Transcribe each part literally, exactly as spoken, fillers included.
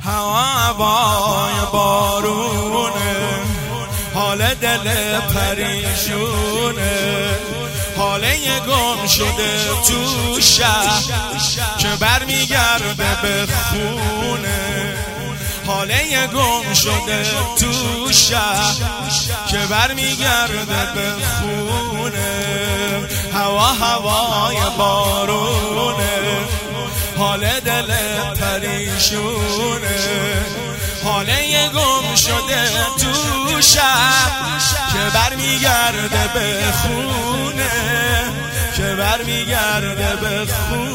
هوا هوای بارونه، حال دل پریشونه، حاله گم شده تو شهر که برمیگرده به خونه، حاله گم شده تو شهر که برمیگرده به خونه. هوا هوای بارونه، حال دل پریشونه، حاله گم شده تو شهر که برمیگرده به خونه، که برمیگرده به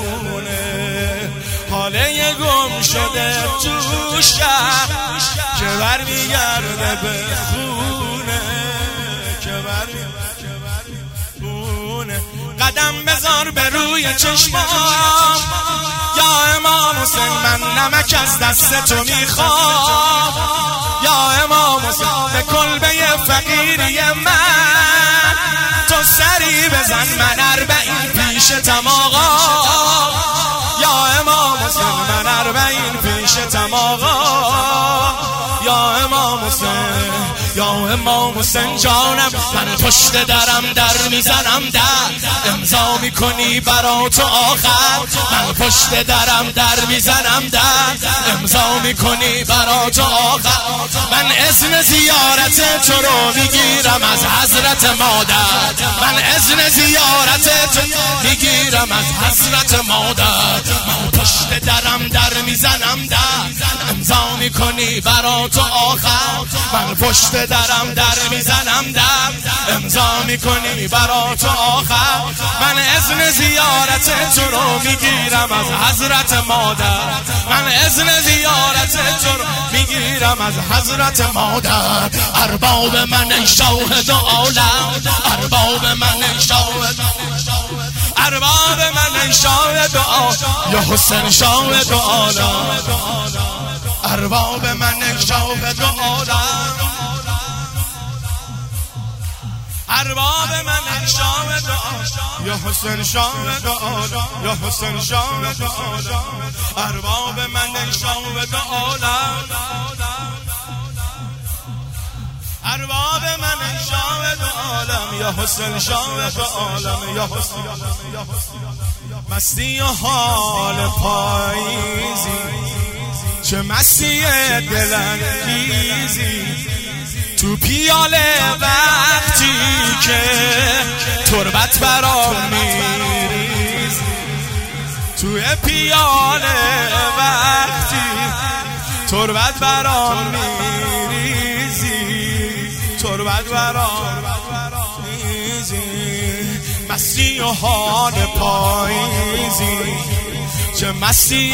خونه. حاله گم شده تو شهر که برمیگرده به خونه، که برمیگرده به خونه. قدم بذار به روی چشمام یا امام حسین، من نمک از دست تو میخوام یا امام حسین، به کلبه فقیری من تو سری بزن، من اربعین پیشتم آقا یا امام حسین، من اربعین پیشتم آقا یا امام حسین، یا امام حسین جانم. من پشت درم در میزنم، در امضا میکنی برا تو آخر. من پشت درم در میزنم، در امضا میکنی برا تو آخر. من اذن زیارت تو رو میگیرم از حضرت مادر، من اذن زیارت تو میگیرم از حضرت مادر. من پشت درم در میزنم، در امضا میکنی برا تو آخر. من پشت درم در میزنم، در امضا میکنی برا تو آخر. من اذن زیارت تو رو میگیرم از حضرت مادر، من اذن زیارت تو رو میگیرم از حضرت مادر. ارباب من ای شاهد عالم، ارباب من ای شاهد، ارباب من ای شاهد عالم یا حسین شاهد عالم، ارباب من ای شاهد عالم، ارباب من ای شاهد عالم یا حسین شاهد عالم، یا حسین شاهد عالم، ارباب من ای شاهد عالم، ارباب من ای شاهد عالم یا حسین شاهد عالم، یا حسین. مستی و حال پاییزی، چه مستی دلانگیزی، تو پیاله وقتی که تربت برام میریز، توی پیاله وقتی تربت برام میریزی، تربت برام میریزی. مستی و حال پاییزی، چه مستی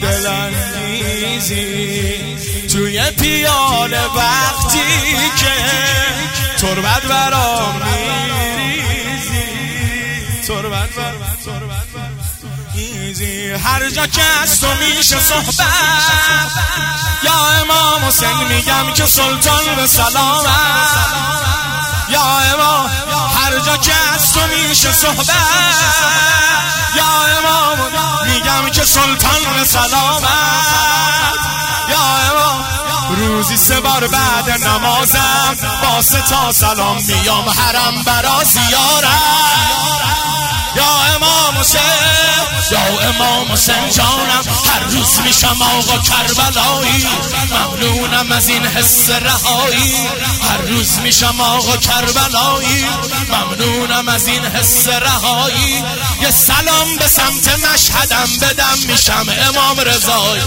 دلانگیزی، توی پیاله وقتی که تربت برام میریزی، تربت برام میریزی. هر جا که از تو میشه صحبت یا امام حسین، میگم که سلطان به سلامت یا امام. هر جا که از تو میشه صحبت یا امام، میگم که سلطان به سلامت یا امام. روزی سه بار بعد نمازم با سه تا سلام میام حرم برا زیارت یا امام حسین، یا امام حسین جانم. هر روز میشم آقا کربلایی، ممنونم از این حس رهایی. هر روز میشم آقا کربلایی، ممنونم از این حس رهایی. یه سلام به سمت مشهدم بدم، میشم امام رضایی.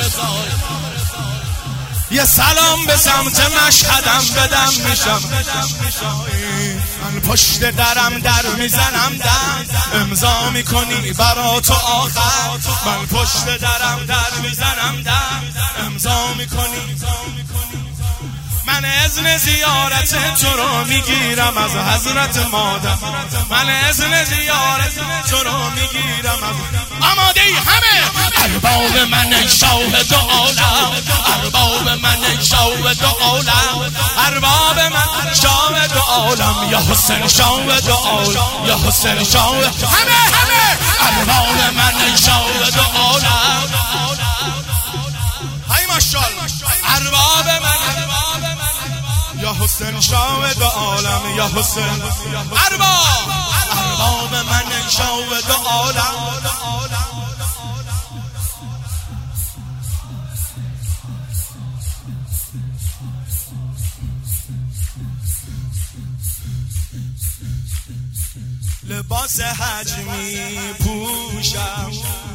یه سلام به سمت مشهدم بدم، میشم. من پشت درم در میزنم، در امضا میکنی برا تو آخر. من پشت درم در میزنم، در امضا میکنی. من اذن زیارت تو رو میگیرم از حضرت مادر، من اذن زیارت تو رو میگیرم از. آماده ای همه؟ ارباب من ای شاهد عالم، ارباب من ای شاهد عالم، ارباب من شاهد عالم یا حسین شاهد عالم، یا حسین شاهد. همه همه ارباب من ای شاهد عالم. های ماشاءالله ارباب من یا حسین شاهد عالم یا حسین ارباب ارباب من شاهد عالم لباس حج می پوشم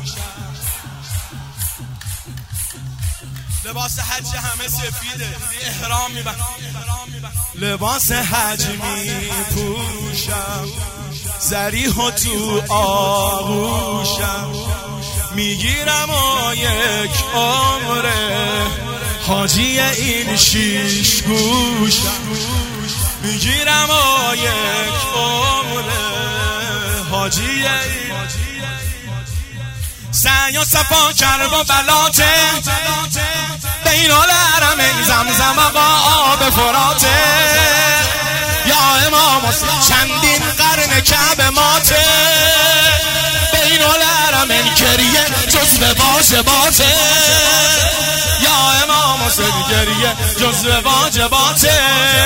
لباس حج همه سفیده احرام می بخشم لباس حج می پوشم زریح و تو آغوشم میگیرم و یک عمره حاجی این شیش گوشم میگیرم و یک عمره حاجی این سعی و صفا کرب و بلاته بین الحرمین زمزم آقا آب فراته یا امام حسین چندین قرن کعبه ماته بین الحرمین گریه جزو واجباته یا امام حسین گریه جزو واجباته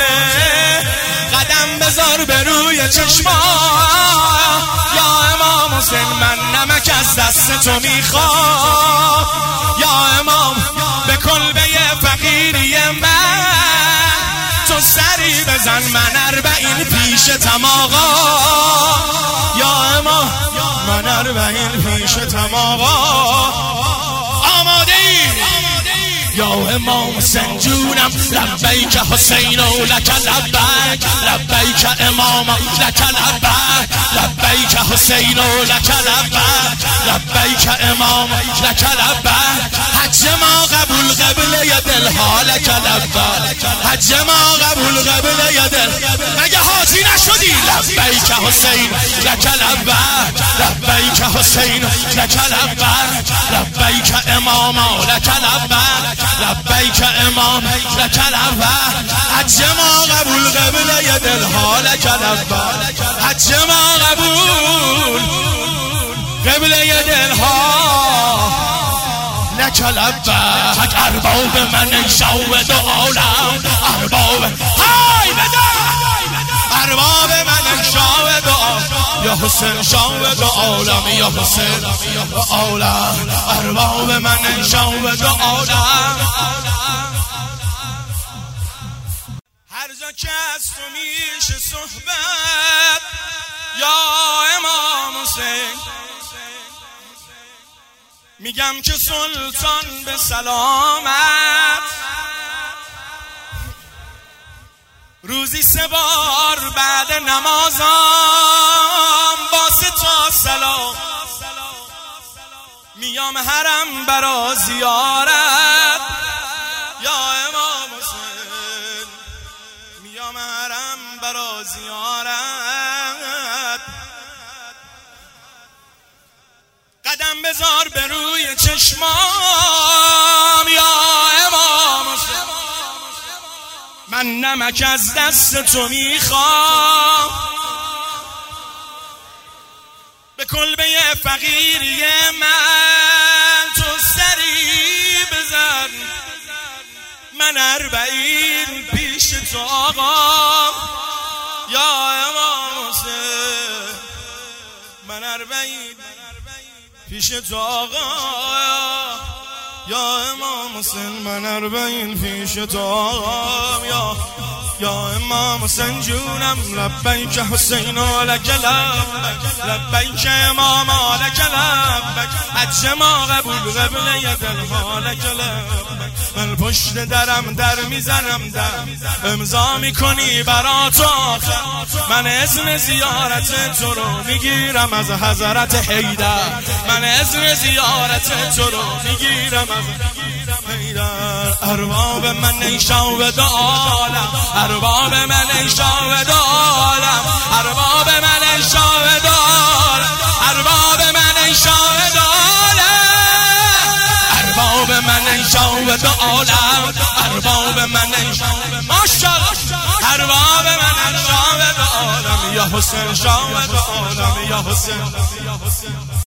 قدم بذار به روی چشما یا امام حسین من نمک از دست تو میخوام یا امام به کلبه فقیری من تو سری بزن من اربعین پیشتم آقا یا امام من اربعین پیشتم آقا آماده ای یا امام حسین جونم لبیک حسین و لک لبیک لبیک امام لک لبیک لبیک حسین و لک لبیک لبیک امام لک لبیک حج ما قبول قبله دلها لک لبیک حج ما قبول قبله دل مگه حاجی نشدی لبیک حسین لک لبیک لبیک حسین لک لبیک لبیک امام لک لبیک لبیک امام لک لبیک حج ما قبول قبله دلها لک لبیک حج ما قبول قبله دلها لک لبیک ارباب من شاهد عالم ارباب های بده ارباب من شاهد یا حسین شاهد عالم یا حسین عالم ارباب من شاهد عالم هر جا که از تو میشه صحبت یا امام حسین میگم که سلطان به سلامت روزی سه بار بعد نمازم با تا سلام میام حرم برا زیارت یا امام حسین میام حرم برا زیارت قدم بذار به روی چشمام یا امام حسین من نمک از دست تو میخوام به کلبه فقیری من تو سری بزن من اربعین پیش تو آقا یا امام حسین من اربعین پیش تو آقا یا امام حسین من اربعین پیش تو آقا یا یا امام حسین جونم لبیک حسین و لک لبیک لبیک امام لک لبیک حج ما قبول قبله دلها لک لبیک من پشت درم در میزنم در امضا میکنی برا تو من اذن زیارت تو رو میگیرم از حضرت حیدر من اذن زیارت تو رو میگیرم از حیدر ارباب من شاهد عالم ارباب من شاهد عالم ارباب من شاهد عالم ارباب من شاهد عالم ارباب من شاهد عالم ارباب من شاهد ماشاءالله ارباب من شاهد عالم یا حسین شاهد عالم یا حسین